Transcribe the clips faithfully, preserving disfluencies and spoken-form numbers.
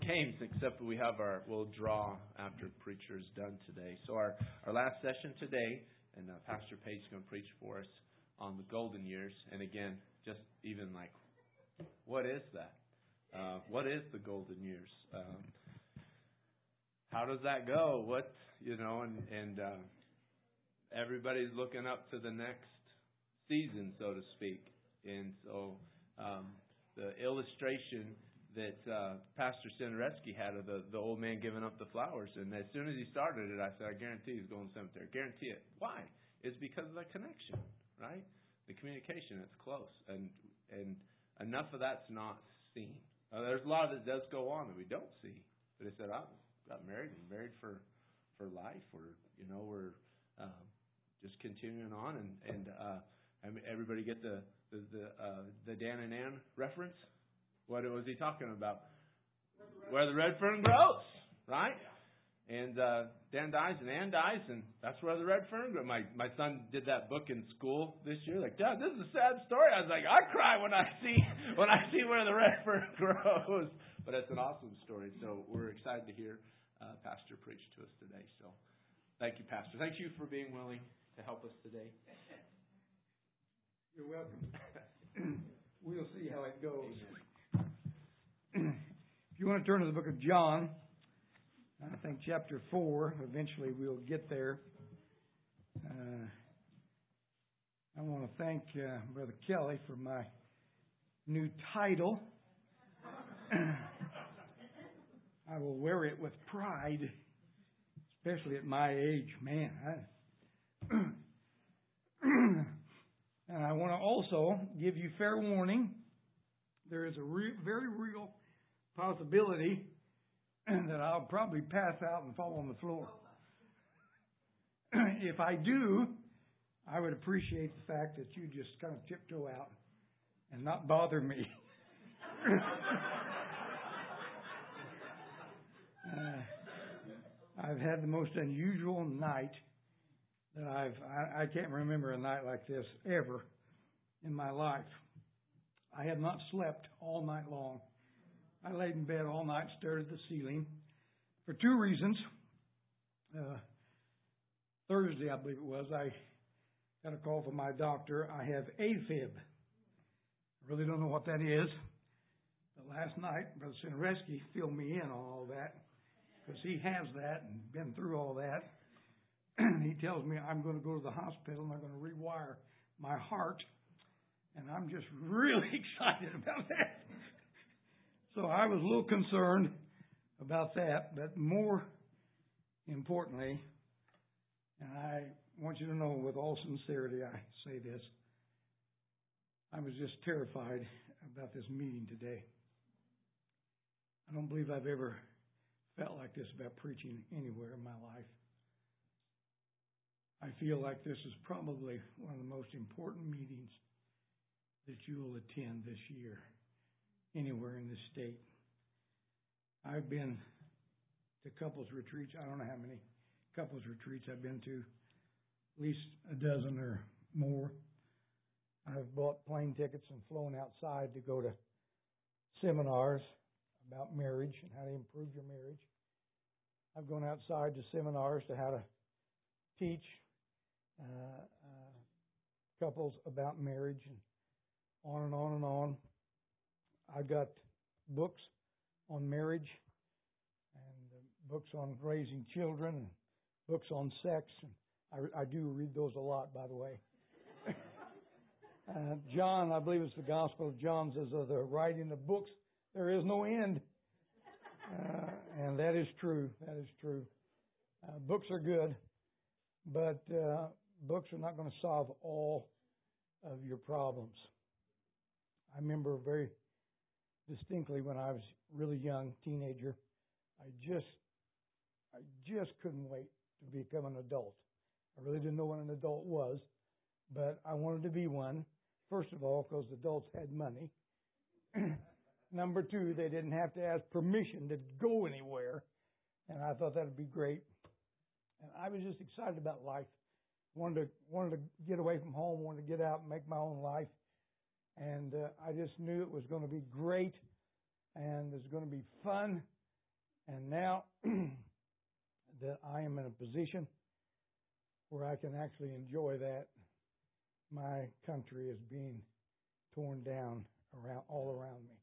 came, except we have our, we'll draw after the preacher is done today. So our, our last session today, and uh, Pastor Page is going to preach for us on the golden years. And again, just even like, what is that? Uh, what is the golden years? Um, how does that go? What, you know, and, and uh, everybody's looking up to the next season, so to speak. And so um, the illustration that uh, Pastor Sindereski had of the, the old man giving up the flowers. And as soon as he started it, I said, I guarantee he's going to the cemetery. Guarantee it. Why? It's because of the connection, right? The communication, it's close. And and enough of that's not seen. Uh, there's a lot that does go on that we don't see. But he said, I got married and married for, for life. We're, you know, we're um, just continuing on. And, and uh, I mean, everybody get the, the, the, uh, the Dan and Ann reference? What was he talking about? Where the red fern grows, right? And uh, Dan dies and Ann dies, and that's where the red fern grows. My my son did that book in school this year. Like, Dad, this is a sad story. I was like, I cry when I see when I see where the red fern grows. But it's an awesome story. So we're excited to hear uh, Pastor preach to us today. So thank you, Pastor. Thank you for being willing to help us today. You're welcome. We'll see how it goes. If you want to turn to the book of John, I think chapter four, eventually we'll get there. Uh, I want to thank uh, Brother Kelly for my new title. I will wear it with pride, especially at my age. Man, I... And I want to also give you fair warning. There is a re- very real possibility that I'll probably pass out and fall on the floor. If I do, I would appreciate the fact that you just kind of tiptoe out and not bother me. uh, I've had the most unusual night that I've, I, I can't remember a night like this ever in my life. I had not slept all night long. I laid in bed all night, stared at the ceiling for two reasons. Uh, Thursday, I believe it was, I got a call from my doctor. I have AFib. I really don't know what that is. But last night, Brother Sindereski filled me in on all that because he has that and been through all that. He tells me I'm going to go to the hospital and they're going to rewire my heart. And I'm just really excited about that. So I was a little concerned about that. But more importantly, and I want you to know with all sincerity I say this, I was just terrified about this meeting today. I don't believe I've ever felt like this about preaching anywhere in my life. I feel like this is probably one of the most important meetings that you will attend this year, anywhere in this state. I've been to couples retreats. I don't know how many couples retreats I've been to, at least a dozen or more. I've bought plane tickets and flown outside to go to seminars about marriage and how to improve your marriage. I've gone outside to seminars to how to teach uh, uh, couples about marriage and on and on and on. I've got books on marriage and uh, books on raising children and books on sex. And I, I do read those a lot, by the way. uh, John, I believe it's the Gospel of John, says of the writing of books, there is no end. Uh, and that is true. That is true. Uh, books are good, but uh, books are not going to solve all of your problems. I remember very distinctly when I was really young, teenager, I just, I just couldn't wait to become an adult. I really didn't know what an adult was, but I wanted to be one. First of all, because adults had money. Number two, they didn't have to ask permission to go anywhere, and I thought that would be great. And I was just excited about life. Wanted to wanted to get away from home, wanted to get out and make my own life. And uh, I just knew it was going to be great and it was going to be fun And now that I am in a position where I can actually enjoy that, my country is being torn down around all around me.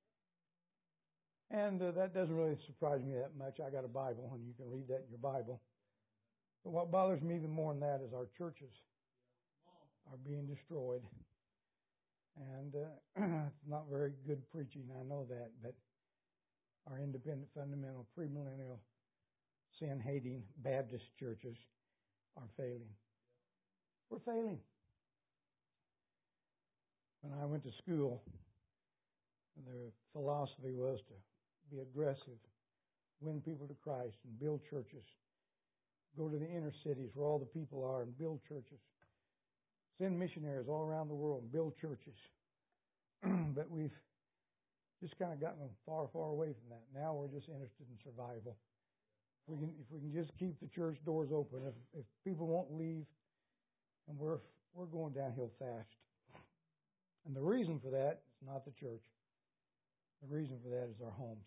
And uh, that doesn't really surprise me that much. I got a Bible, and you can read that in your Bible. But what bothers me even more than that is our churches are being destroyed. And uh, it's not very good preaching, I know that, but our independent, fundamental, premillennial, sin-hating Baptist churches are failing. We're failing. When I went to school, the philosophy was to be aggressive, win people to Christ, and build churches. Go to the inner cities where all the people are and build churches. Send missionaries all around the world and build churches. But we've just kind of gotten far, far away from that. Now we're just interested in survival. If we can, if we can just keep the church doors open, if, if people won't leave, and we're we're going downhill fast. And the reason for that is not the church. The reason for that is our homes.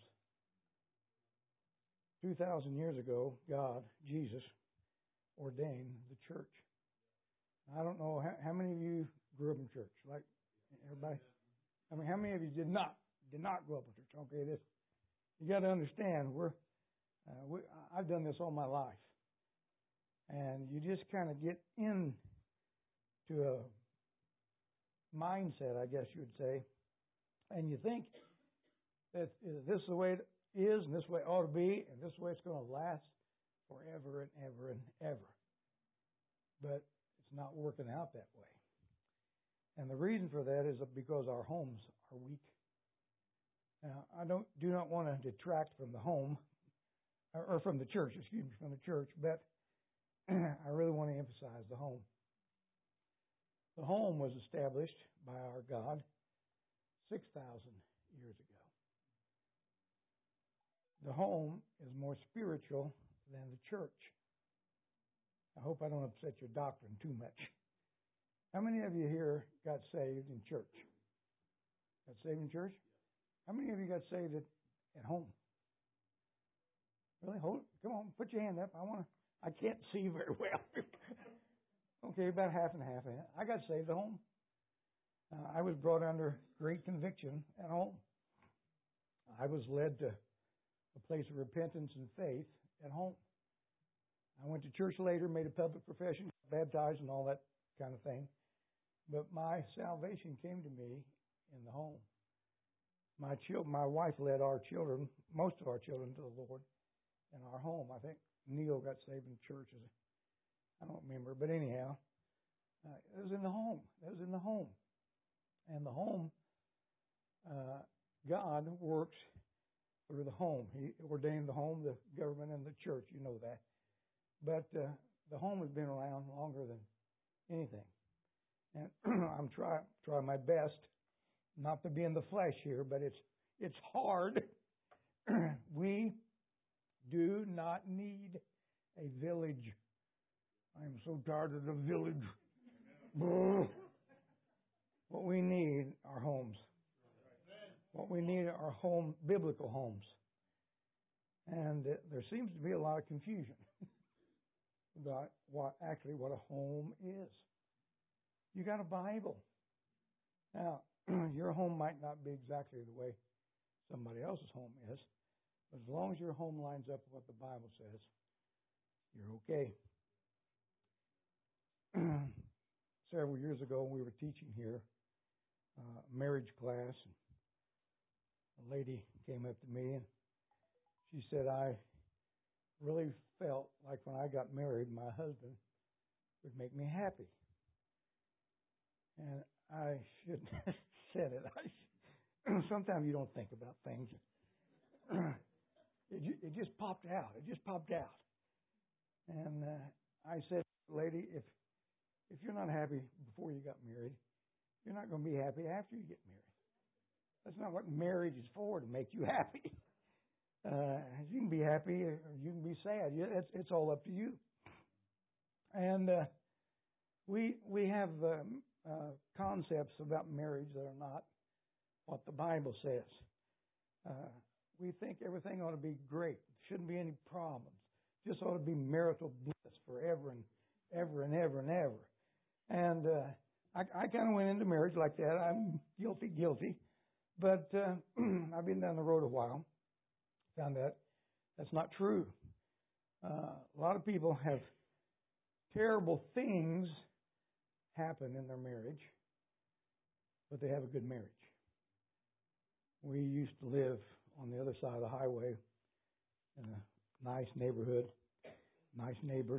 Two thousand years ago, God, Jesus, ordained the church. I don't know how, how many of you grew up in church. Like everybody, I mean, how many of you did not did not grow up in church? Okay, this you got to understand. We're uh, we, I've done this all my life, and you just kind of get into a mindset, I guess you would say, and you think that this is the way it is, and this way it ought to be, and this way it's going to last forever and ever and ever. But it's not working out that way. And the reason for that is because our homes are weak. Now, I don't do not want to detract from the home, or, or from the church, excuse me, from the church, but I really want to emphasize the home. The home was established by our God six thousand years ago. The home is more spiritual than the church. I hope I don't upset your doctrine too much. How many of you here got saved in church? Got saved in church? How many of you got saved at, at home? Really? Hold, come on, put your hand up. I want to. I can't see very well. Okay, about half and half. I got saved at home. Uh, I was brought under great conviction at home. I was led to a place of repentance and faith at home. I went to church later, made a public profession, baptized and all that kind of thing. But my salvation came to me in the home. My chil- my wife led our children, most of our children, to the Lord in our home. I think Neil got saved in church. As a, I don't remember, but anyhow, uh, it was in the home. It was in the home. And the home, uh, God works through the home. He ordained the home, the government, and the church. You know that. But uh, the home has been around longer than anything. And I'm trying try my best not to be in the flesh here, but it's it's hard. We do not need a village. I am so tired of the village. What we need are homes. What we need are home, biblical homes. And uh, there seems to be a lot of confusion about what actually what a home is. You got a Bible. Now, your home might not be exactly the way somebody else's home is, but as long as your home lines up with what the Bible says, you're okay. Several years ago, we were teaching here uh, marriage class. A lady came up to me and she said, I really felt like when I got married, my husband would make me happy. And I shouldn't have said it. I, sometimes you don't think about things. it, it just popped out. It just popped out. And uh, I said, lady, if if you're not happy before you got married, you're not going to be happy after you get married. That's not what marriage is for, to make you happy. Uh, you can be happy or you can be sad. It's, it's all up to you. And uh, we we have um, uh, concepts about marriage that are not what the Bible says. Uh, we think everything ought to be great. Shouldn't be any problems. Just ought to be marital bliss forever and ever and ever and ever. And uh, I, I kind of went into marriage like that. I'm guilty, guilty. But uh, I've been down the road a while. Found that that's not true. Uh, a lot of people have terrible things happen in their marriage, but they have a good marriage. We used to live on the other side of the highway in a nice neighborhood, nice neighbors.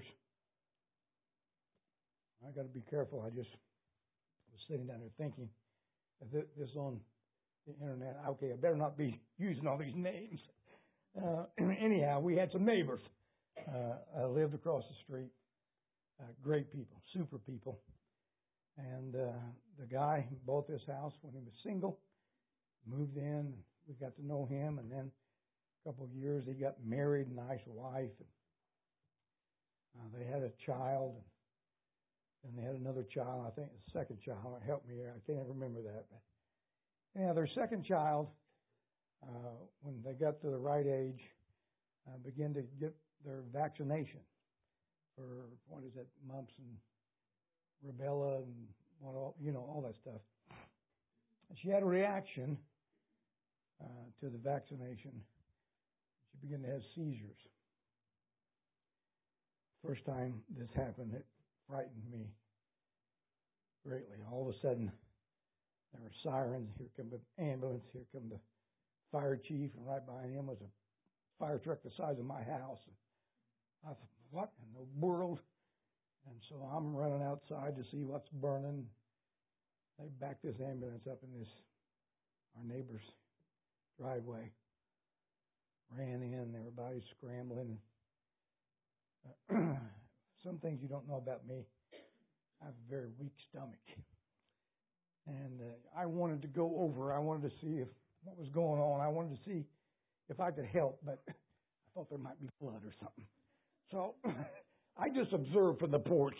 I got to be careful. I just was sitting down there thinking, this is on the internet. Okay, I better not be using all these names. Uh, anyhow, we had some neighbors. Uh, I lived across the street. Uh, great people, super people. And uh, the guy bought this house when he was single, moved in. We got to know him, and then a couple of years he got married, nice wife. And, uh, they had a child, and then they had another child. I think the second child. Help me here. I can't remember that. But yeah, their second child, uh, when they got to the right age, uh, began to get their vaccination for, what is it, mumps and rubella and what all, you know, all that stuff. And she had a reaction uh, to the vaccination. She began to have seizures. First time this happened, it frightened me greatly. All of a sudden, there were sirens. Here come the ambulance. Here come the fire chief. And right behind him was a fire truck the size of my house. I thought, what in the world? And so I'm running outside to see what's burning. They backed this ambulance up in this, our neighbor's driveway. Ran in. Everybody's scrambling. Uh, some things you don't know about me. I have a very weak stomach. And uh, I wanted to go over. I wanted to see if what was going on. I wanted to see if I could help, but I thought there might be blood or something. So I just observed from the porch.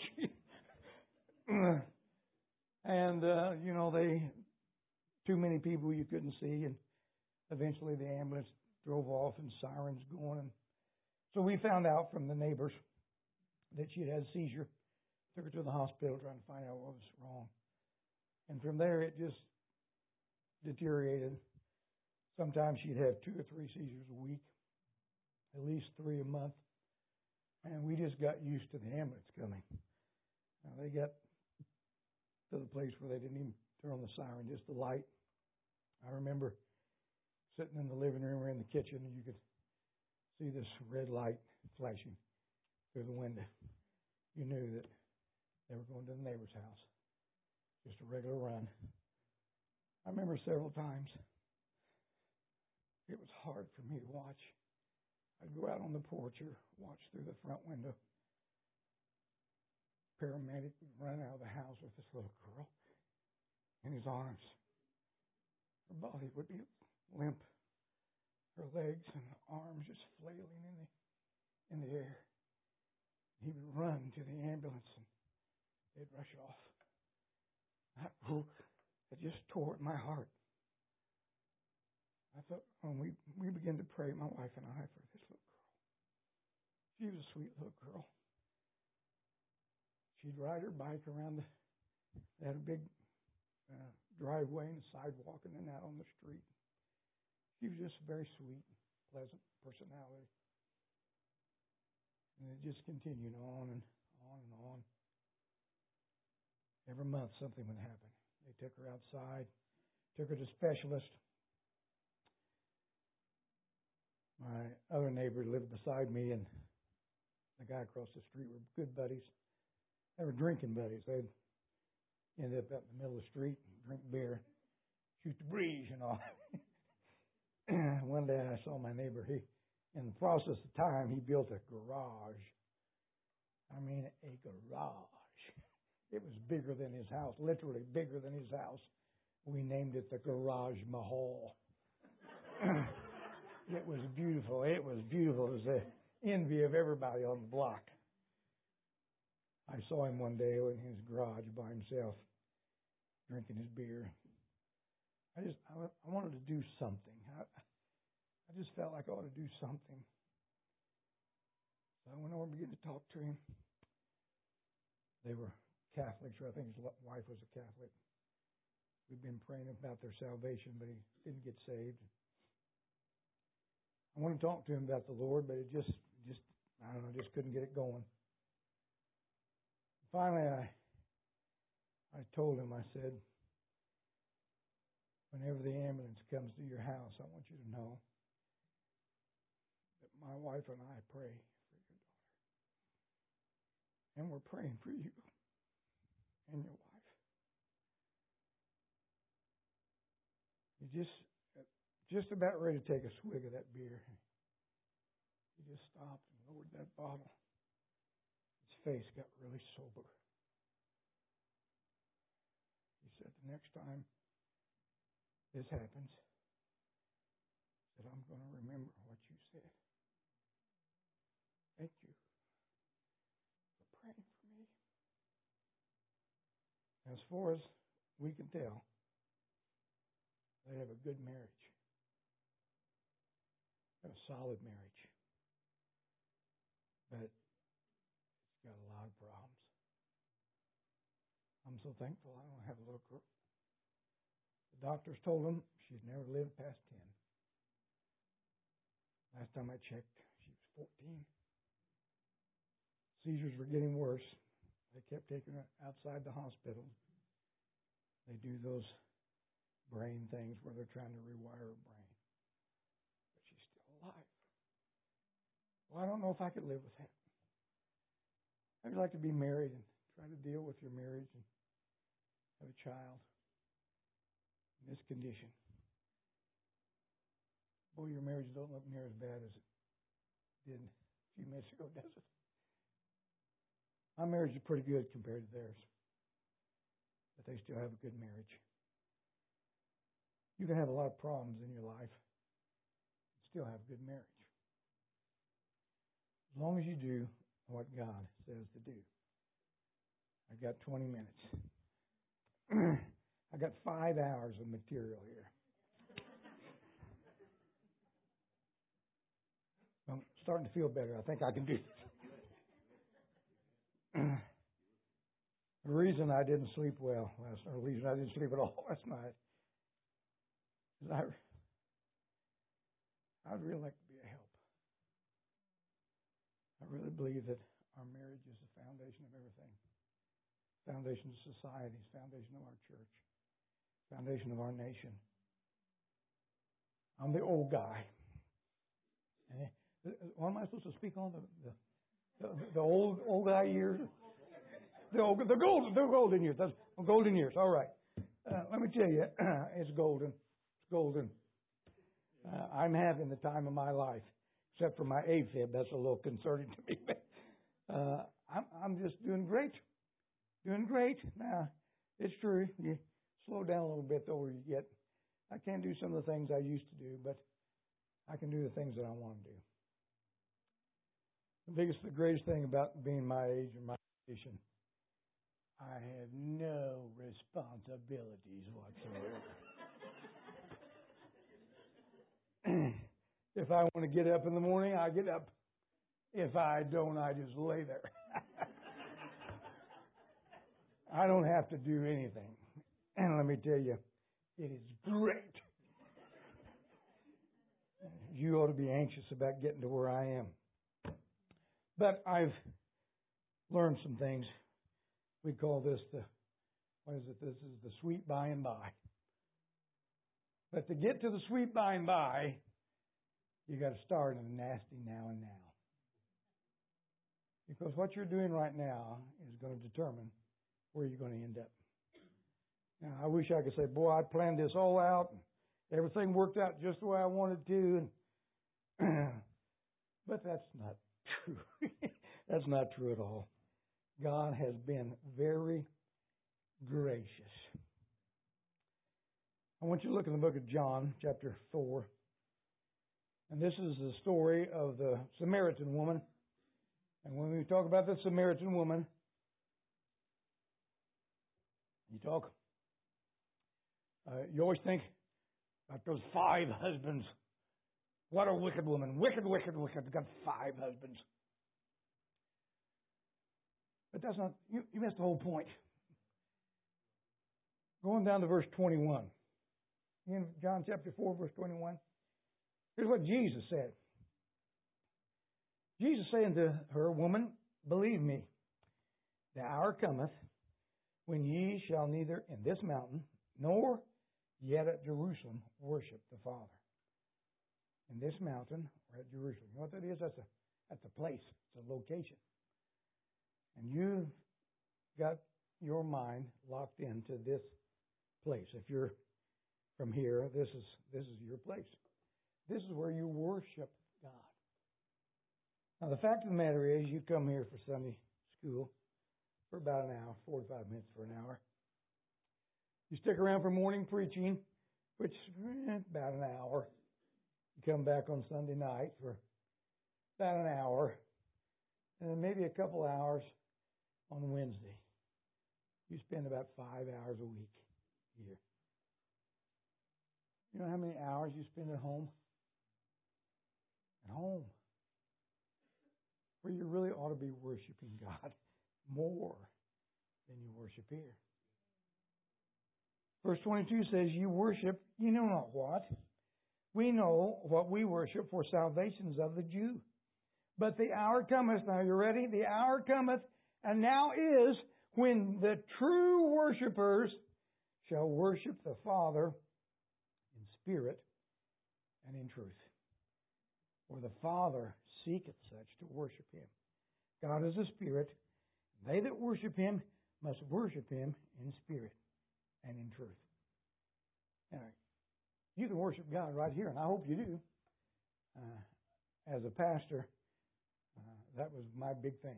and, uh, you know, they, too many people you couldn't see. And eventually the ambulance drove off and sirens going. And so we found out from the neighbors that she had had a seizure. Took her to the hospital trying to find out what was wrong. And from there it just deteriorated. Sometimes she'd have two or three seizures a week, at least three a month. And we just got used to the ambulance coming. Now they got to the place where they didn't even turn on the siren, just the light. I remember sitting in the living room or in the kitchen, and you could see this red light flashing through the window. You knew that they were going to the neighbor's house. Just a regular run. I remember several times it was hard for me to watch. I'd go out on the porch or watch through the front window. Paramedic would run out of the house with this little girl in his arms. Her body would be limp. Her legs and arms just flailing in the in the air. He would run to the ambulance and they'd rush off. That, oh, it just tore at my heart. I thought, when we, we began to pray, my wife and I, for this little girl. She was a sweet little girl. She'd ride her bike around the, they had a big uh, driveway and a sidewalk and then out on the street. She was just a very sweet, pleasant personality. And it just continued on and on and on. Every month something would happen. They took her outside, took her to specialist. My other neighbor lived beside me, and the guy across the street were good buddies. They were drinking buddies. They'd end up out in the middle of the street and drink beer, shoot the breeze and all. One day I saw my neighbor. He, in the process of time, he built a garage. I mean, a garage. It was bigger than his house, literally bigger than his house. We named it the Garage Mahal. It was beautiful. It was beautiful. It was the envy of everybody on the block. I saw him one day in his garage by himself, drinking his beer. I just, I, I wanted to do something. I, I just felt like I ought to do something. So I went over and began to talk to him. They were Catholics, or I think his wife was a Catholic. We've been praying about their salvation, but he didn't get saved. I wanted to talk to him about the Lord, but it just, just I don't know, just couldn't get it going. Finally, I, I told him, I said, whenever the ambulance comes to your house, I want you to know that my wife and I pray for your daughter. And we're praying for you and your wife. He just, just about ready to take a swig of that beer. He just stopped and lowered that bottle. His face got really sober. He said, the next time this happens, he said, I'm going to remember what you said. Thank you for praying for me. As far as we can tell, they have a good marriage. They have a solid marriage. But it's got a lot of problems. I'm so thankful I don't have a little girl. The doctors told them she'd never live past ten. Last time I checked, she was fourteen. Seizures were getting worse. They kept taking her outside the hospital. They do those brain things where they're trying to rewire her brain. But she's still alive. Well, I don't know if I could live with that. I'd like to be married and try to deal with your marriage and have a child in this condition. Boy, your marriage don't look near as bad as it did a few minutes ago, does it? My marriage is pretty good compared to theirs. But they still have a good marriage. You can have a lot of problems in your life and still have a good marriage. As long as you do what God says to do. I got twenty minutes. I got five hours of material here. I'm starting to feel better. I think I can do this. The reason I didn't sleep well last night, or the reason I didn't sleep at all last night, is I, I'd really like to be a help. I really believe that our marriage is the foundation of everything. Foundation of society, foundation of our church, foundation of our nation. I'm the old guy. What am I supposed to speak on? The the, the, the old old guy years? The old, the golden the golden years. That's golden years. All right. Uh, let me tell you, it's golden. It's golden. Uh, I'm having the time of my life, except for my AFib. That's a little concerning to me. uh, I'm I'm just doing great. Doing great. Now, it's true. You slow down a little bit the older you get. I can't do some of the things I used to do, but I can do the things that I want to do. The biggest, the greatest thing about being my age or my condition, I have no responsibilities whatsoever. If I want to get up in the morning, I get up. If I don't, I just lay there. I don't have to do anything. And let me tell you, it is great. You ought to be anxious about getting to where I am. But I've learned some things. We call this the, what is it? This is the sweet by and by. But to get to the sweet by and by, you got to start in the nasty now and now. Because what you're doing right now is going to determine where you're going to end up. Now, I wish I could say, boy, I planned this all out, and everything worked out just the way I wanted to. And but that's not true. That's not true at all. God has been very gracious. I want you to look in the book of John, chapter four. And this is the story of the Samaritan woman. And when we talk about the Samaritan woman, you talk, uh, you always think about those five husbands. What a wicked woman. Wicked, wicked, wicked. Got five husbands. But that's not, you, you missed the whole point. Going down to verse twenty-one. In John chapter four, verse twenty-one. Here's what Jesus said. Jesus saying to her, Woman, believe me, the hour cometh when ye shall neither in this mountain nor yet at Jerusalem worship the Father. In this mountain or at Jerusalem. You know what that is? That's a, that's a place. It's a location. And you've got your mind locked into this place. If you're from here, this is this is your place. This is where you worship God. Now, the fact of the matter is, you come here for Sunday school for about an hour, forty-five minutes for an hour. You stick around for morning preaching, which eh, about an hour. You come back on Sunday night for about an hour, and then maybe a couple hours on Wednesday. You spend about five hours a week here. You know how many hours you spend at home? At home. Where you really ought to be worshiping God more than you worship here. Verse twenty-two says, you worship, you know not what. We know what we worship, for salvation is of the Jew. But the hour cometh, now you ready? The hour cometh, and now is, when the true worshipers shall worship the Father in spirit and in truth. For the Father seeketh such to worship Him. God is a spirit. They that worship Him must worship Him in spirit and in truth. Now, you can worship God right here, and I hope you do. Uh, as a pastor, uh, that was my big thing.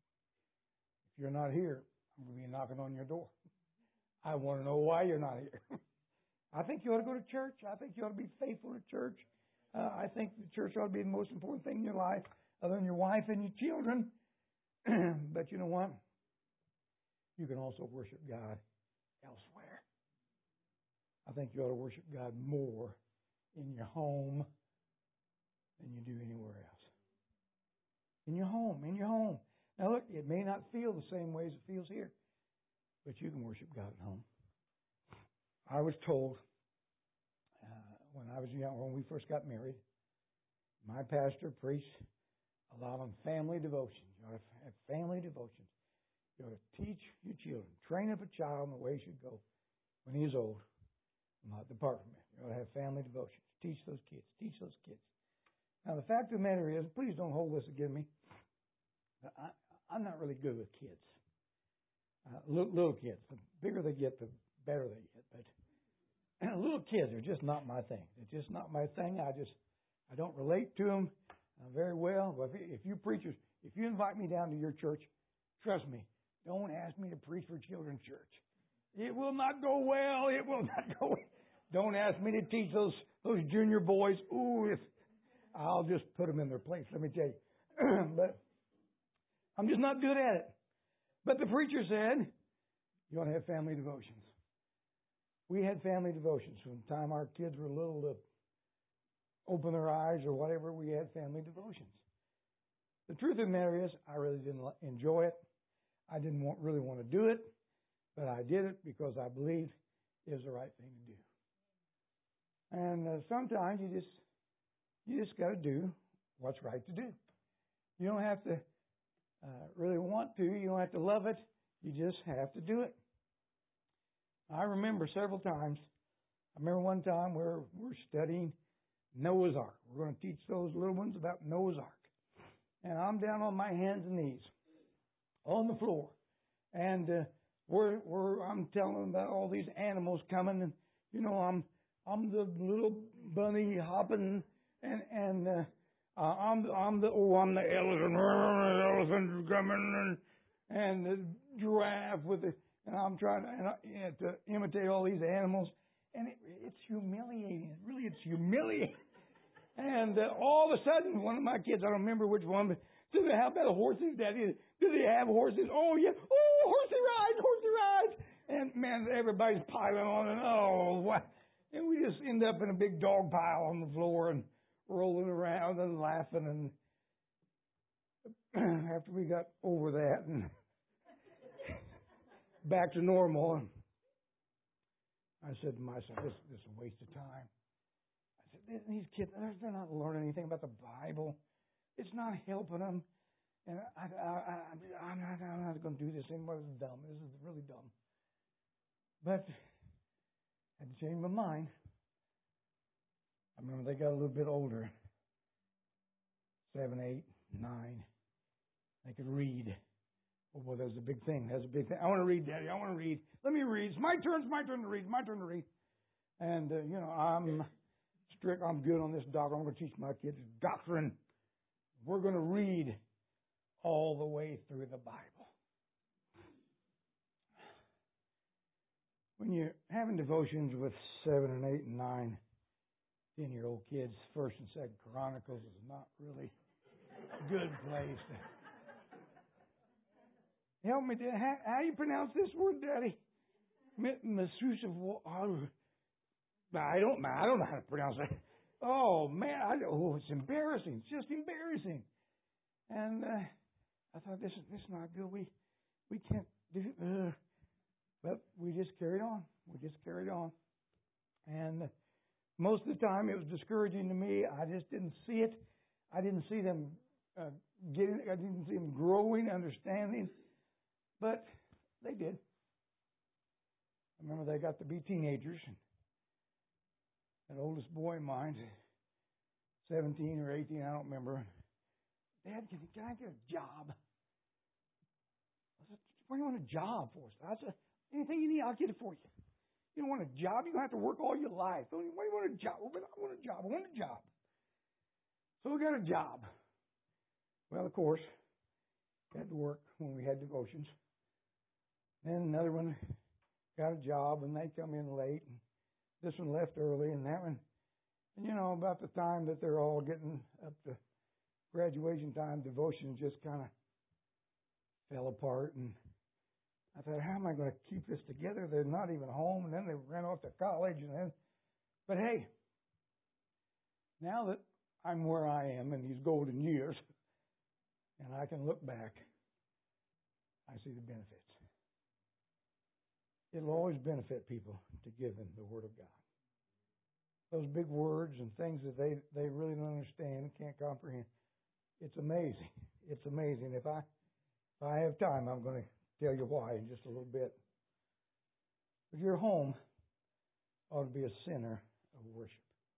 If you're not here, I'm going to be knocking on your door. I want to know why you're not here. I think you ought to go to church. I think you ought to be faithful to church. Uh, I think the church ought to be the most important thing in your life, other than your wife and your children. But you know what? You can also worship God elsewhere. I think you ought to worship God more in your home than you do anywhere else. In your home, in your home. Now look, it may not feel the same way as it feels here, but you can worship God at home. I was told uh, when I was young, when we first got married, my pastor preached a lot on family devotions. You ought to have family devotions. You ought to teach your children, train up a child in the way he should go when he is old, not depart from it. You ought to have family devotions. Teach those kids. Teach those kids. Now, the fact of the matter is, please don't hold this against me. I, I'm not really good with kids. Uh, little, little kids. The bigger they get, the better they get. But little kids are just not my thing. They're just not my thing. I just, I don't relate to them uh, very well. But if, if you preachers, if you invite me down to your church, trust me, don't ask me to preach for children's church. It will not go well. It will not go well. Don't ask me to teach those those junior boys. Ooh, if, I'll just put them in their place, let me tell you. But I'm just not good at it. But the preacher said, you ought to have family devotions. We had family devotions from the time our kids were little to open their eyes or whatever. We had family devotions. The truth of the matter is, I really didn't enjoy it. I didn't want, really want to do it, but I did it because I believed it was the right thing to do. And uh, sometimes you just you just got to do what's right to do. You don't have to uh, really want to. You don't have to love it. You just have to do it. I remember several times. I remember one time we we're, we're studying Noah's Ark. We're going to teach those little ones about Noah's Ark. And I'm down on my hands and knees on the floor. And uh, we're, we're, I'm telling them about all these animals coming. And, you know, I'm I'm the little bunny hopping. And, and uh, uh, I'm, I'm the, oh, I'm the elephant. The elephant's coming. And, and the giraffe with the, and I'm trying to, and I, you know, to imitate all these animals. And it, it's humiliating. Really, it's humiliating. And uh, all of a sudden, one of my kids, I don't remember which one, but do they have about horses, Daddy? Do they have horses? Oh, yeah. Oh, horsey rides, horsey rides. And, man, everybody's piling on. And, oh, what? And we just end up in a big dog pile on the floor and rolling around and laughing. And after we got over that and back to normal, I said to myself, this, this is a waste of time. I said, these kids, they're not learning anything about the Bible. It's not helping them. And I, I, I, I'm not, I'm not going to do this anymore. This is dumb. This is really dumb. But I had to change my mind. I remember they got a little bit older, seven, eight, nine. They could read. Oh, boy, that was a big thing. That was a big thing. I want to read, Daddy. I want to read. Let me read. It's my turn. It's my turn to read. It's my turn to read. And, uh, you know, I'm strict. I'm good on this doctrine. I'm going to teach my kids doctrine. We're going to read all the way through the Bible. When you're having devotions with seven and eight and nine, ten-year-old kids, First and Second Chronicles is not really a good place. Help me, Dad. How, how do you pronounce this word, Daddy? Methuselah. I don't. I don't know how to pronounce it. Oh man! I, oh, it's embarrassing. It's just embarrassing. And uh, I thought this is this is not good. We we can't do. Uh, but we just carried on. We just carried on. And most of the time, it was discouraging to me. I just didn't see it. I didn't see them uh, getting. I didn't see them growing, understanding. But they did. I remember they got to be teenagers. That oldest boy of mine, seventeen or eighteen, I don't remember. Dad, can, can I get a job? I said, what do you want a job for? I said, anything you need, I'll get it for you. You don't want a job? You don't have to work all your life. What do you want a job? Well, I want a job. I want a job. So we got a job. Well, of course, had to work when we had devotions. Then another one got a job, and they come in late. And this one left early, and that one. And, you know, about the time that they're all getting up to graduation time, devotions just kind of fell apart. And I thought, how am I going to keep this together? They're not even home, and then they ran off to college. And then, but hey, now that I'm where I am in these golden years, and I can look back, I see the benefits. It'll always benefit people to give them the Word of God. Those big words and things that they, they really don't understand and can't comprehend. It's amazing. It's amazing. If I if I have time, I'm going to tell you why in just a little bit. But your home ought to be a center of worship.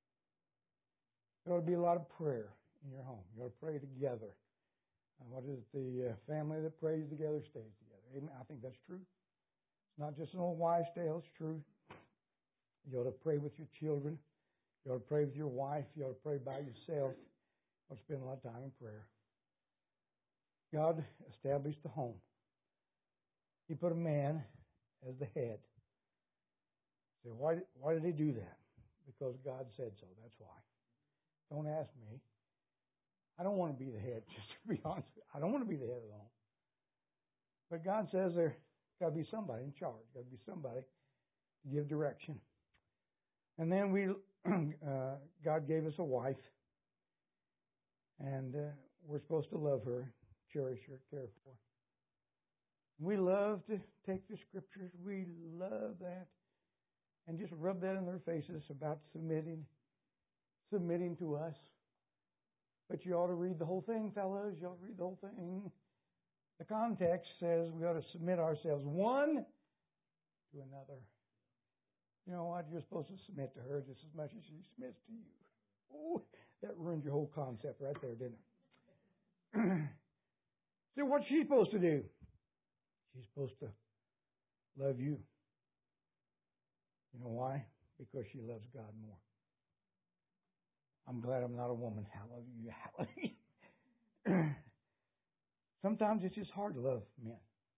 There ought to be a lot of prayer in your home. You ought to pray together. Uh, what is it? The uh, family that prays together stays together. Amen. I think that's true. It's not just an old wives' tale. It's true. You ought to pray with your children. You ought to pray with your wife. You ought to pray by yourself. You ought to spend a lot of time in prayer. God established the home. He put a man as the head. So why, why did he do that? Because God said so. That's why. Don't ask me. I don't want to be the head, just to be honest. I don't want to be the head of the home. But God says there's got to be somebody in charge. Got to be somebody to give direction. And then we, uh, God gave us a wife. And uh, we're supposed to love her, cherish her, care for her. We love to take the scriptures. We love that. And just rub that in their faces about submitting, submitting to us. But you ought to read the whole thing, fellas. You ought to read the whole thing. The context says we ought to submit ourselves one to another. You know what? You're supposed to submit to her just as much as she submits to you. Oh, that ruined your whole concept right there, didn't it? So what's she supposed to do? She's supposed to love you. You know why? Because she loves God more. I'm glad I'm not a woman. Hallelujah. Hallelujah. Sometimes it's just hard to love men.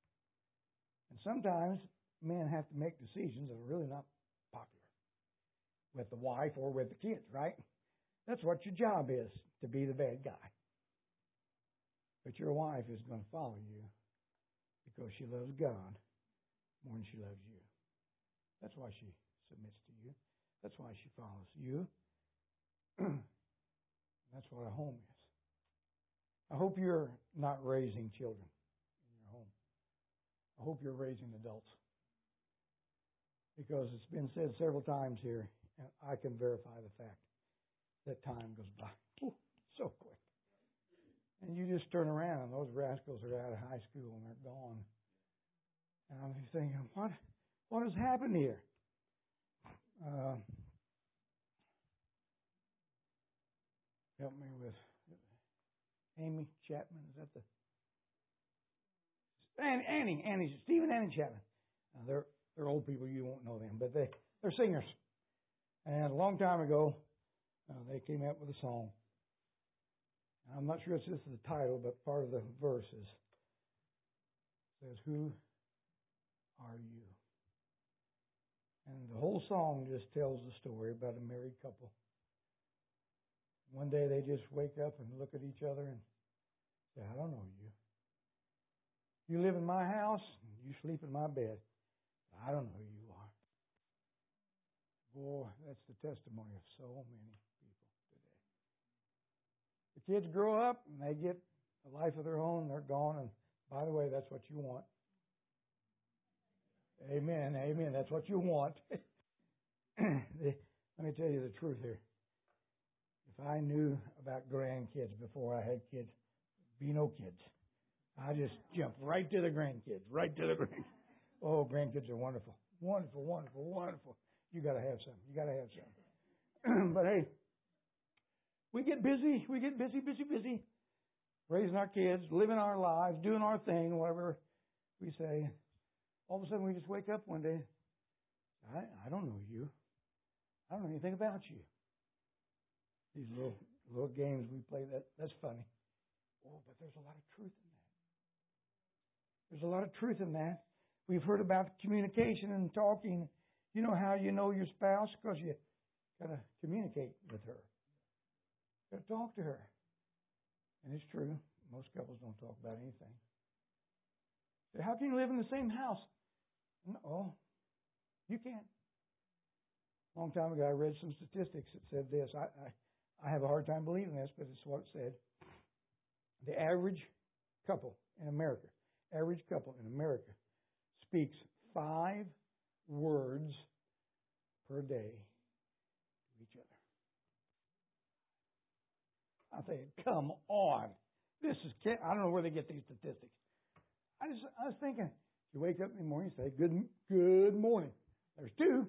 And sometimes men have to make decisions that are really not popular with the wife or with the kids, right? That's what your job is, to be the bad guy. But your wife is going to follow you because she loves God more than she loves you. That's why she submits to you. That's why she follows you. That's what a home is. I hope you're not raising children in your home. I hope you're raising adults. Because it's been said several times here, and I can verify the fact that time goes by Ooh, so quick. And you just turn around and those rascals are out of high school and they're gone. And I'm just thinking, what, what has happened here? Uh, help me with Amy Chapman. Is that the Annie? Annie, Annie Stephen Annie Chapman. Uh, they're they're old people. You won't know them, but they they're singers. And a long time ago, uh, they came out with a song. I'm not sure if this is the title, but part of the verses says, "Who are you?" And the whole song just tells the story about a married couple. One day they just wake up and look at each other and say, "I don't know you. You live in my house, and you sleep in my bed. I don't know who you are." Boy, that's the testimony of so many people today. The kids grow up and they get a life of their own. They're gone. And by the way, that's what you want. Amen. Amen. That's what you want. Let me tell you the truth here. If I knew about grandkids before I had kids, be no kids. I just jump right to the grandkids, right to the grandkids. Oh, grandkids are wonderful. Wonderful, wonderful, wonderful. You got to have some. You got to have some. But hey, we get busy. We get busy, busy, busy. Raising our kids, living our lives, doing our thing, whatever we say. All of a sudden we just wake up one day. I, I don't know you. I don't know anything about you. These little little games we play, that that's funny. Oh, but there's a lot of truth in that. There's a lot of truth in that. We've heard about communication and talking. You know how you know your spouse? Because you got to communicate with her. You got to talk to her. And it's true. Most couples don't talk about anything. So how can you live in the same house? No, you can't. A long time ago, I read some statistics that said this. I, I, I have a hard time believing this, but it's what it said. The average couple in America, average couple in America speaks five words per day to each other. I think, come on. This is, I don't know where they get these statistics. I just, I was thinking, you wake up in the morning and say, good, good morning. There's two.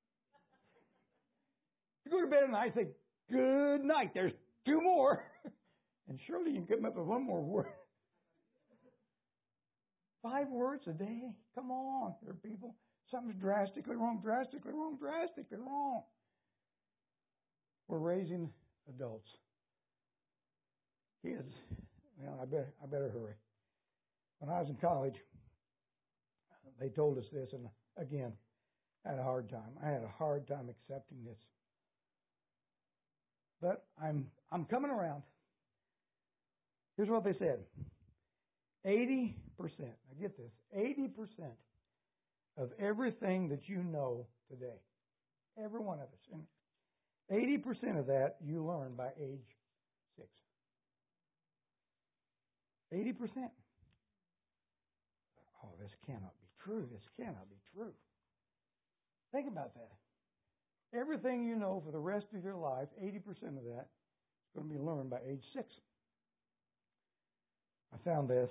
You go to bed at night and say, good night. There's two more. And surely you can come up with one more word. Five words a day? Come on. There are people. Something's drastically wrong, drastically wrong, drastically wrong. We're raising adults. Kids. Well, I better, I better hurry. When I was in college, they told us this, and again, I had a hard time. I had a hard time accepting this. But I'm I'm coming around. Here's what they said. eighty percent, now get this, eighty percent of everything that you know today, every one of us, and eighty percent of that you learn by age six. eighty percent. Oh, this cannot be true. This cannot be true. Think about that. Everything you know for the rest of your life, eighty percent of that is going to be learned by age six. I found this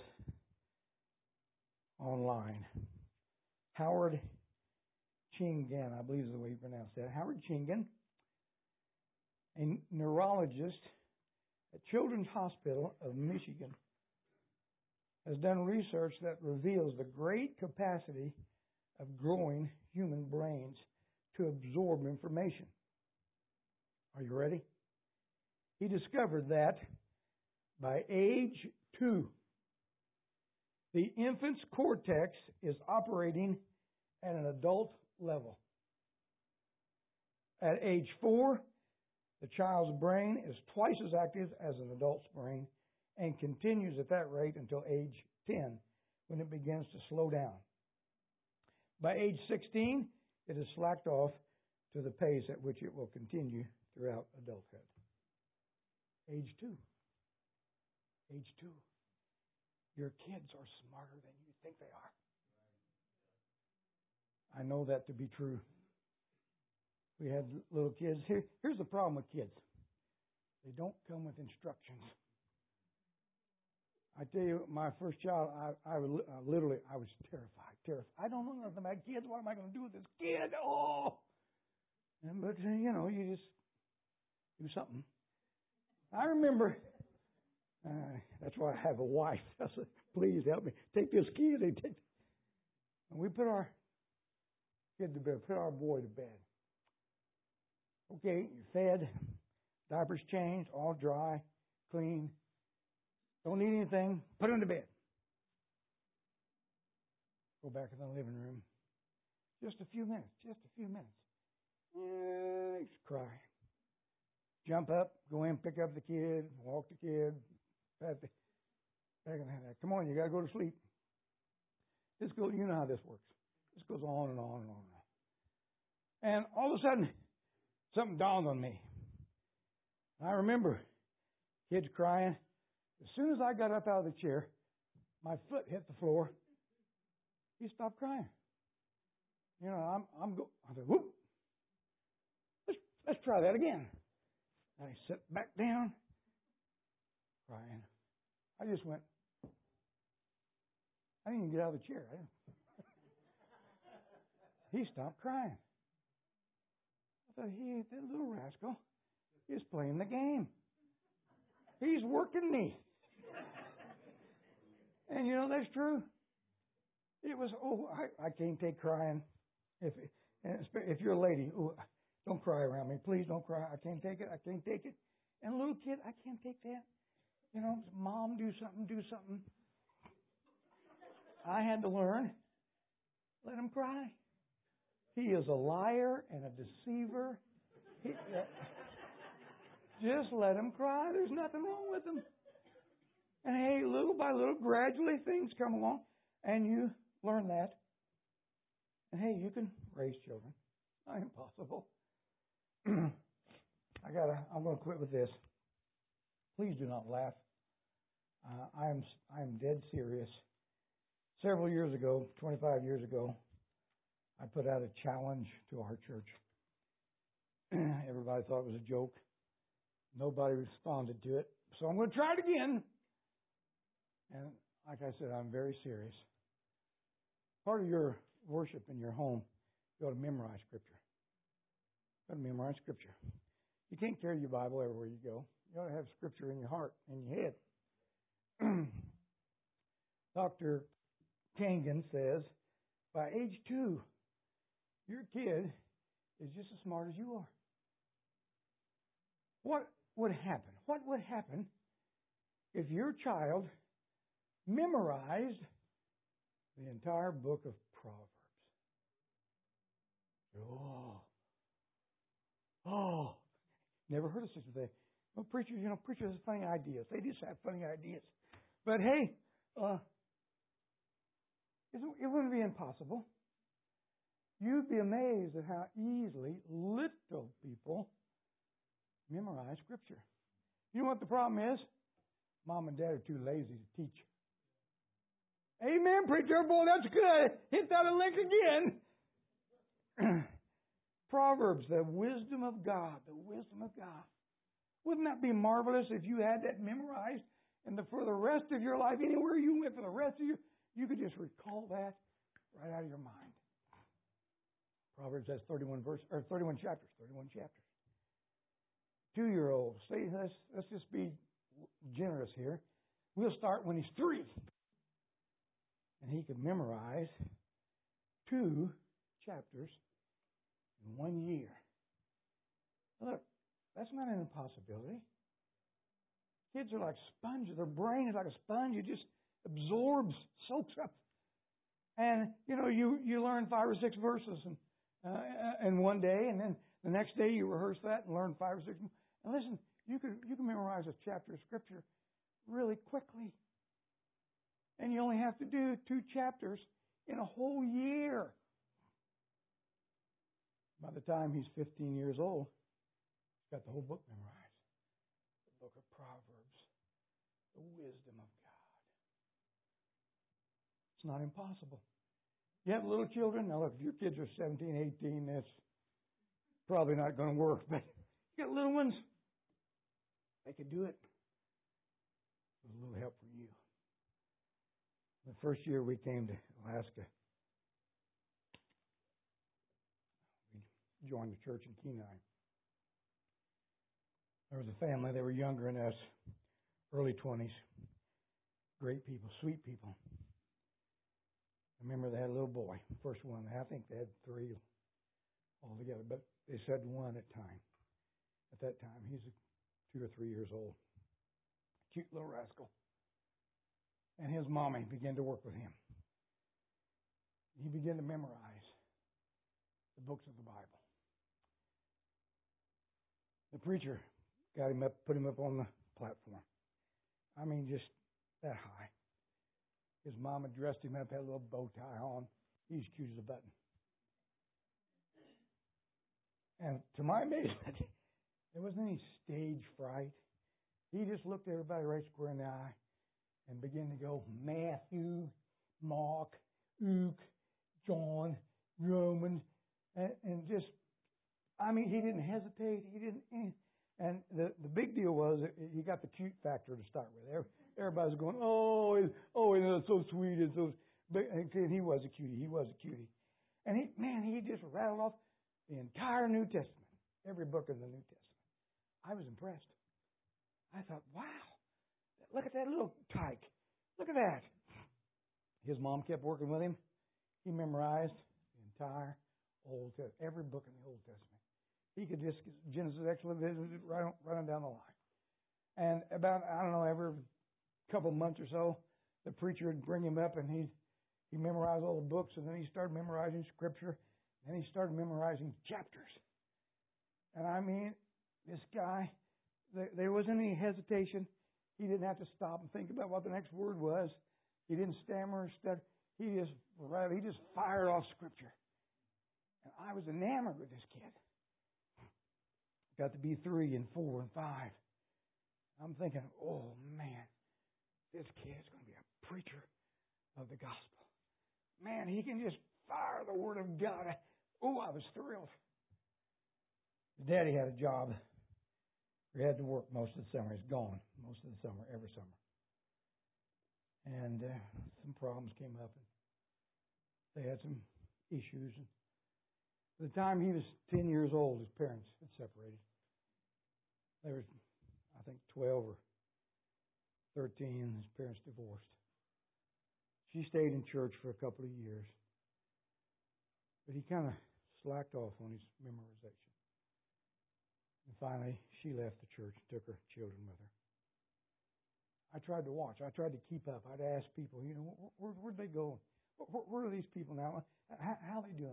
online. Howard Chingan, I believe is the way you pronounce that. Howard Chingan, a neurologist at Children's Hospital of Michigan, has done research that reveals the great capacity of growing human brains to absorb information. Are you ready? He discovered that by age two, the infant's cortex is operating at an adult level. At age four, the child's brain is twice as active as an adult's brain and continues at that rate until age ten, when it begins to slow down. By age sixteen, it is slacked off to the pace at which it will continue throughout adulthood. Age two. Age two. Your kids are smarter than you think they are. I know that to be true. We had little kids. Here, here's the problem with kids. They don't come with instructions. I tell you, my first child, I, I, I literally, I was terrified, terrified. I don't know nothing about kids. What am I going to do with this kid? Oh! And, but, you know, you just do something. I remember, uh, that's why I have a wife. I said, please help me. Take this kid. And take, and we put our kid to bed, put our boy to bed. Okay, you're fed, diapers changed, all dry, clean. Don't need anything. Put him to bed. Go back in the living room. Just a few minutes. Just a few minutes. Yeah, cry. Jump up, go in, pick up the kid, walk the kid. Pat the, back in the, come on, you got to go to sleep. This goes. You know how this works. This goes on and on and on. And all of a sudden, something dawned on me. I remember kids crying. As soon as I got up out of the chair, my foot hit the floor. He stopped crying. You know, I'm, I'm go. I said, whoop. Let's let's try that again. And I sat back down, crying. I just went. I didn't even get out of the chair. He stopped crying. I thought, he, that little rascal, is playing the game. He's working me. And you know, that's true. It was, oh, I, I can't take crying. If if you're a lady, oh, don't cry around me. Please don't cry. I can't take it. I can't take it. And a little kid, I can't take that. You know, mom, do something, do something. I had to learn. Let him cry. He is a liar and a deceiver. He, uh, just let him cry. There's nothing wrong with him. And hey, little by little, gradually things come along, and you learn that. And hey, you can raise children. Not impossible. I gotta. I'm going to quit with this. Please do not laugh. Uh, I am. I am dead serious. Several years ago, twenty-five years ago, I put out a challenge to our church. Everybody thought it was a joke. Nobody responded to it. So I'm going to try it again. And like I said, I'm very serious. Part of your worship in your home, you ought to memorize Scripture. You ought to memorize Scripture. You can't carry your Bible everywhere you go. You ought to have Scripture in your heart, in your head. Doctor Kangen says, by age two, your kid is just as smart as you are. What would happen? What would happen if your child memorized the entire book of Proverbs? Oh, oh, never heard of such a thing. Well, preachers, you know, preachers have funny ideas. They just have funny ideas. But hey, uh, it wouldn't be impossible. You'd be amazed at how easily little people memorize Scripture. You know what the problem is? Mom and Dad are too lazy to teach. Amen, preacher. Boy, that's good. Hit that link again. Proverbs, the wisdom of God. The wisdom of God. Wouldn't that be marvelous if you had that memorized and the, for the rest of your life, anywhere you went for the rest of your, you could just recall that right out of your mind. Proverbs has thirty-one verse or thirty-one chapters. Thirty-one chapters. Two-year-olds. Say, let's let's just be generous here. We'll start when he's three, and he can memorize two chapters in one year. Look, that's not an impossibility. Kids are like sponges. Their brain is like a sponge. It just absorbs, soaks up. And, you know, you, you learn five or six verses in, uh, in one day, and then the next day you rehearse that and learn five or six more. And listen, you can, you can memorize a chapter of Scripture really quickly. And you only have to do two chapters in a whole year. By the time he's fifteen years old, he's got the whole book memorized. book of Proverbs, the wisdom of God. It's not impossible. You have little children. Now, look, if your kids are seventeen, eighteen, that's probably not going to work. But you got little ones, they could do it with a little help from you. The first year we came to Alaska, we joined the church in Kenai. There was a family, they were younger than us, early twenties. Great people, sweet people. I remember they had a little boy, first one. I think they had three altogether, but they said one at a time. At that time, he's two or three years old. Cute little rascal. And his mommy began to work with him. He began to memorize the books of the Bible. The preacher got him up, put him up on the platform. I mean, just that high. His mama dressed him up, had a little bow tie on. He's cute as a button. And to my amazement, there wasn't any stage fright. He just looked everybody right square in the eye and began to go, Matthew, Mark, Luke, John, Romans, and, and just, I mean, he didn't hesitate. He didn't, and the, the big deal was he got the cute factor to start with. Everybody's going, oh, oh, and it's so sweet and so, and he was a cutie. He was a cutie, and he, man, he just rattled off the entire New Testament, every book in the New Testament. I was impressed. I thought, wow. Look at that little tyke. Look at that. His mom kept working with him. He memorized the entire Old Testament, every book in the Old Testament. He could just, Genesis, Exodus, right on, right on down the line. And about, I don't know, every couple months or so, the preacher would bring him up and he he memorized all the books, and then he started memorizing Scripture, and he started memorizing chapters. And I mean, this guy, there, there wasn't any hesitation. He didn't have to stop and think about what the next word was. He didn't stammer or stutter. He just, he just fired off Scripture. And I was enamored with this kid. Got to be three and four and five. I'm thinking, oh man, this kid's going to be a preacher of the gospel. Man, he can just fire the Word of God. Oh, I was thrilled. His daddy had a job. He had to work most of the summer. He's gone most of the summer, every summer. And uh, some problems came up. And they had some issues. And by the time he was ten years old, his parents had separated. They were, I think, twelve or thirteen. His parents divorced. She stayed in church for a couple of years. But he kind of slacked off on his memorization. And finally, she left the church and took her children with her. I tried to watch. I tried to keep up. I'd ask people, you know, where, where'd they go? Where, where are these people now? How, how are they doing?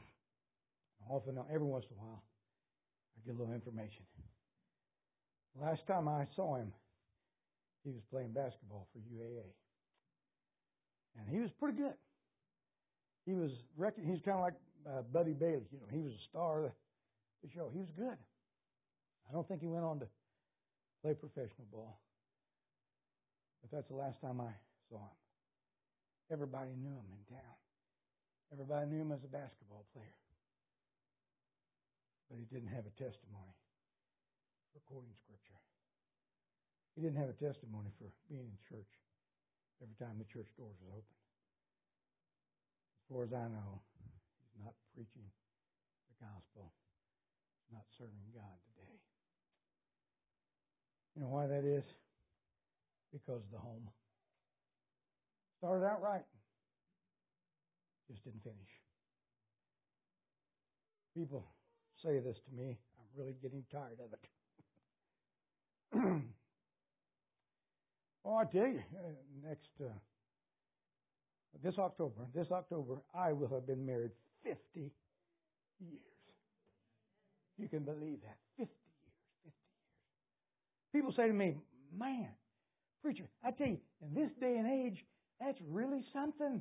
Often, every once in a while, I get a little information. The last time I saw him, he was playing basketball for U A A. And he was pretty good. He was, he was kind of like uh, Buddy Bailey. You know, he was a star of the show. He was good. I don't think he went on to play professional ball. But that's the last time I saw him. Everybody knew him in town. Everybody knew him as a basketball player. But he didn't have a testimony for quoting Scripture. He didn't have a testimony for being in church every time the church doors was open. As far as I know, he's not preaching the gospel. He's not serving God today. You know why that is? Because of the home. Started out right. Just didn't finish. People say this to me. I'm really getting tired of it. Oh, I tell you, uh, next, uh, this October, this October, I will have been married fifty years. You can believe that. fifty years, fifty years. People say to me, man, preacher, I tell you, in this day and age, that's really something.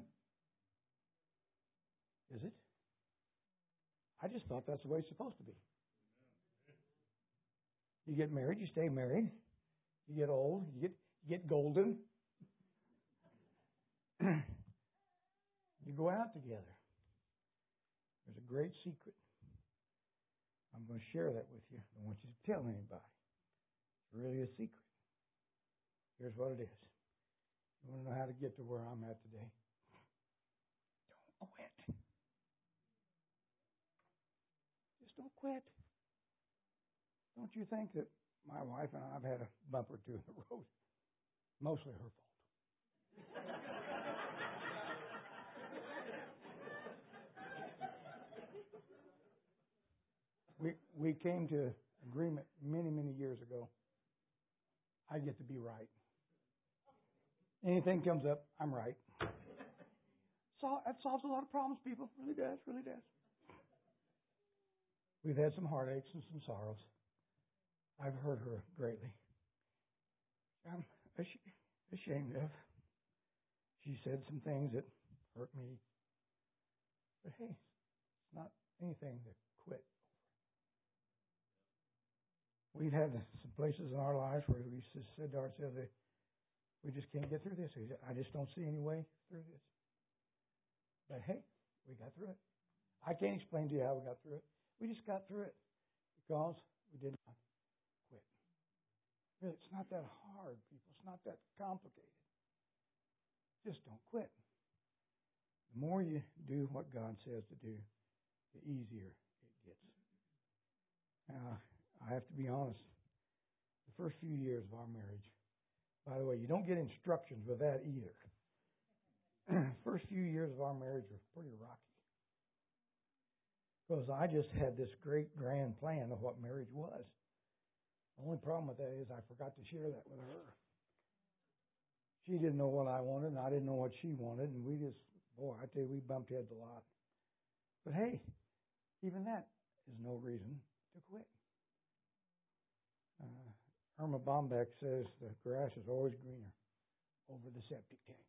Is it? I just thought that's the way it's supposed to be. You get married, you stay married. You get old, you get you get golden. You go out together. There's a great secret. I'm going to share that with you. I don't want you to tell anybody. It's really a secret. Here's what it is. You want to know how to get to where I'm at today? Don't quit. Just don't quit. Don't you think that my wife and I have had a bump or two in the road? Mostly her fault. we we came to agreement many, many years ago. I get to be right. Anything comes up, I'm right. So that solves a lot of problems, people. Really does, really does. We've had some heartaches and some sorrows. I've hurt her greatly. I'm ashamed of. She said some things that hurt me. But hey, it's not anything to quit over. We've had some places in our lives where we just said to ourselves, we just can't get through this. I just don't see any way through this. But hey, we got through it. I can't explain to you how we got through it. We just got through it because we did not quit. Really, it's not that hard, people. It's not that complicated. Just don't quit. The more you do what God says to do, the easier it gets. Now, I have to be honest. The first few years of our marriage, by the way, you don't get instructions with that either. First few years of our marriage were pretty rocky. Because I just had this great grand plan of what marriage was. The only problem with that is I forgot to share that with her. She didn't know what I wanted, and I didn't know what she wanted, and we just, boy, I tell you, we bumped heads a lot. But hey, even that is no reason to quit. Uh, Irma Bombeck says the grass is always greener over the septic tank.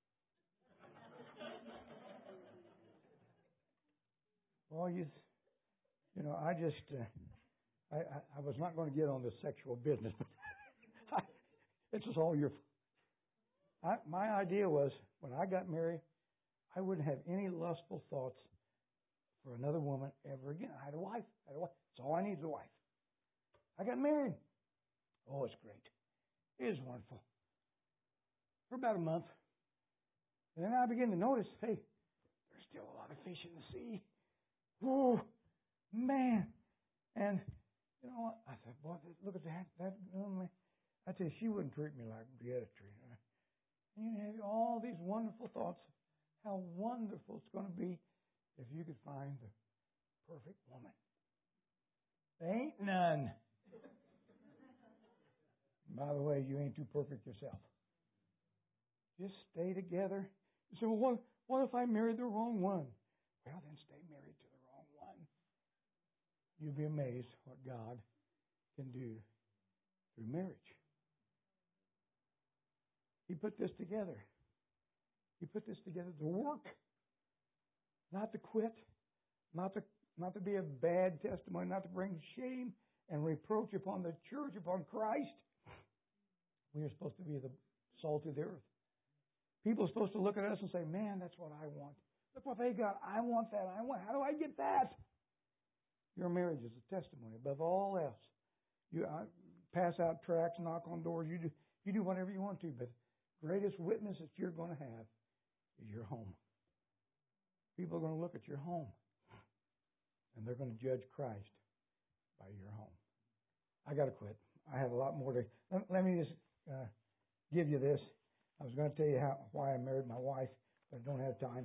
Well, you, you know, I just, uh, I, I, I was not going to get on this sexual business, but I, it's just all your. I, my idea was when I got married, I wouldn't have any lustful thoughts for another woman ever again. I had a wife. I had a wife. That's all I need is a wife. I got married. Oh, it's great. It is wonderful. For about a month. And then I began to notice, hey, there's still a lot of fish in the sea. Oh, man. And, you know what? I said, boy, look at that. that oh, man. I tell you, she wouldn't treat me like Brietta treated her. And you have all these wonderful thoughts. How wonderful it's going to be if you could find the perfect woman. There ain't none. By the way, you ain't too perfect yourself. Just stay together. You say, well, what, what if I married the wrong one? Well, then stay married to the wrong one. You'll be amazed what God can do through marriage. He put this together. He put this together to work, not to quit, not to not to be a bad testimony, not to bring shame and reproach upon the church, upon Christ. We are supposed to be the salt of the earth. People are supposed to look at us and say, man, that's what I want. Look what they got. I want that. I want. How do I get that? Your marriage is a testimony above all else. You uh, pass out tracts, knock on doors. You do, you do whatever you want to, but the greatest witness that you're going to have is your home. People are going to look at your home, and they're going to judge Christ by your home. I got to quit. I have a lot more to. Let, let me just uh, give you this. I was going to tell you how why I married my wife, but I don't have time.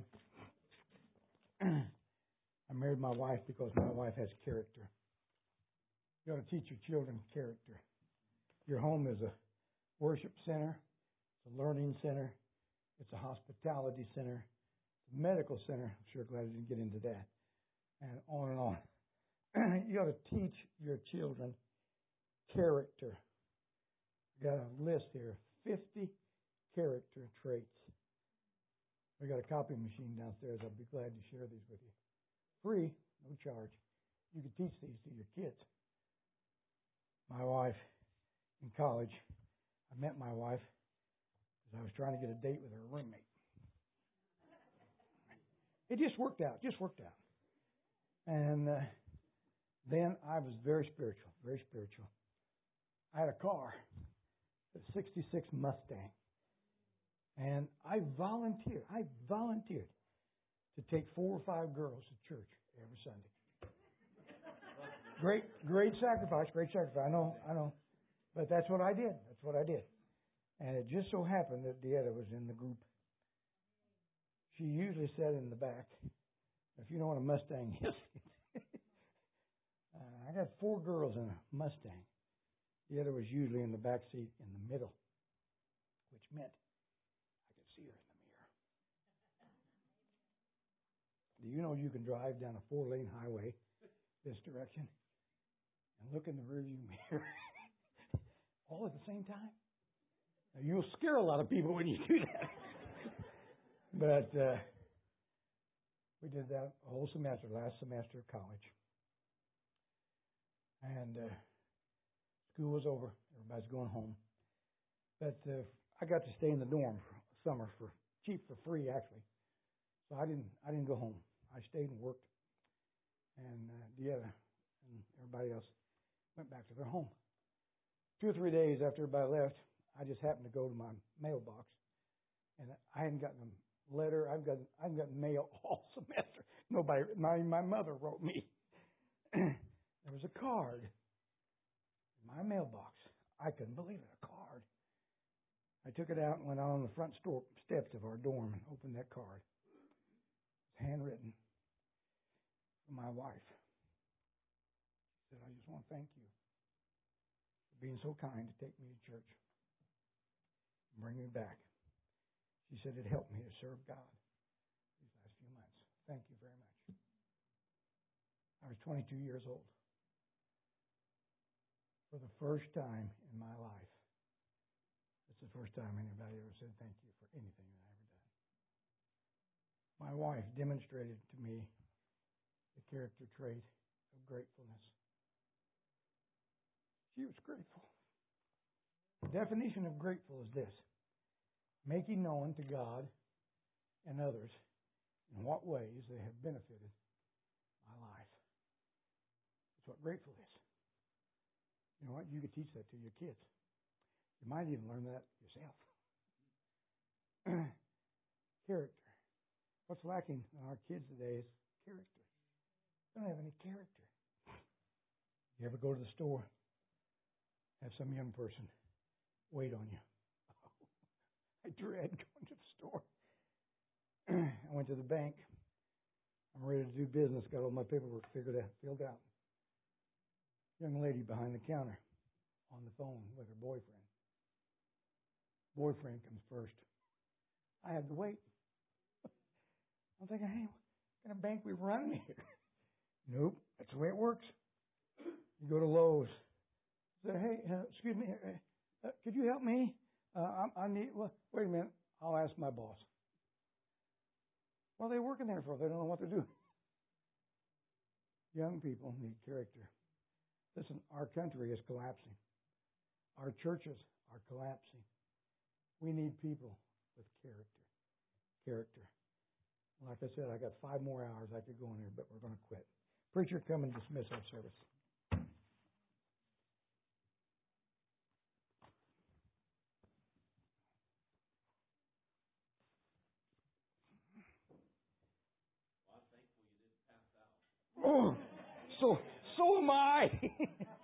I married my wife because my wife has character. You ought to teach your children character. Your home is a worship center. It's a learning center. It's a hospitality center. It's a medical center. I'm sure glad I didn't get into that. And on and on. You ought to teach your children character. I got a list here. fifty character traits. We got a copy machine downstairs. I'll be glad to share these with you. Free, no charge. You can teach these to your kids. My wife in college I met my wife because I was trying to get a date with her roommate. It just worked out, just worked out. And uh, then I was very spiritual, very spiritual. I had a car, a sixty-six Mustang. And I volunteered, I volunteered to take four or five girls to church every Sunday. Great, great sacrifice, great sacrifice. I know, I know. But that's what I did. That's what I did. And it just so happened that Dieta was in the group. She usually sat in the back. If you know what a Mustang is. uh, I got four girls in a Mustang. Dieta was usually in the back seat in the middle, which meant I could see her in the mirror. Do you know you can drive down a four-lane highway this direction and look in the rearview mirror all at the same time? Now, you'll scare a lot of people when you do that. But uh, we did that a whole semester, last semester of college. And uh, school was over. Everybody's going home. But uh, I got to stay in the dorm for summer for cheap, for free, actually. So I didn't I didn't go home. I stayed and worked. And uh, Dieta and everybody else went back to their home. Two or three days after everybody left, I just happened to go to my mailbox. And I hadn't gotten a letter. I've got I haven't gotten mail all semester. Nobody, not even my mother wrote me. There was a card in my mailbox. I couldn't believe it, a card. I took it out and went out on the front store, steps of our dorm and opened that card. It's handwritten from my wife. She said, I just want to thank you for being so kind to take me to church and bring me back. She said it helped me to serve God these last few months. Thank you very much. I was twenty-two years old. For the first time in my life, it's the first time anybody ever said thank you for anything that I ever done. My wife demonstrated to me the character trait of gratefulness. She was grateful. The definition of grateful is this: making known to God and others in what ways they have benefited my life. That's what grateful is. You know what? You could teach that to your kids. You might even learn that yourself. Character. What's lacking in our kids today is character. They don't have any character. You ever go to the store, have some young person wait on you? Oh, I dread going to the store. I went to the bank. I'm ready to do business. Got all my paperwork figured out, filled out. Young lady behind the counter on the phone with her boyfriend. Boyfriend comes first. I had to wait. I'm thinking, hey, what kind of bank we run here? Nope, that's the way it works. You go to Lowe's. Say, hey, uh, excuse me, uh, could you help me? Uh, I, I need. Well, wait a minute. I'll ask my boss. What are they working there for? They don't know what to do. Young people need character. Listen, our country is collapsing. Our churches are collapsing. We need people with character. Character. Like I said, I got five more hours I could go in here, but we're going to quit. Preacher, come and dismiss our service. Oh, so so am I.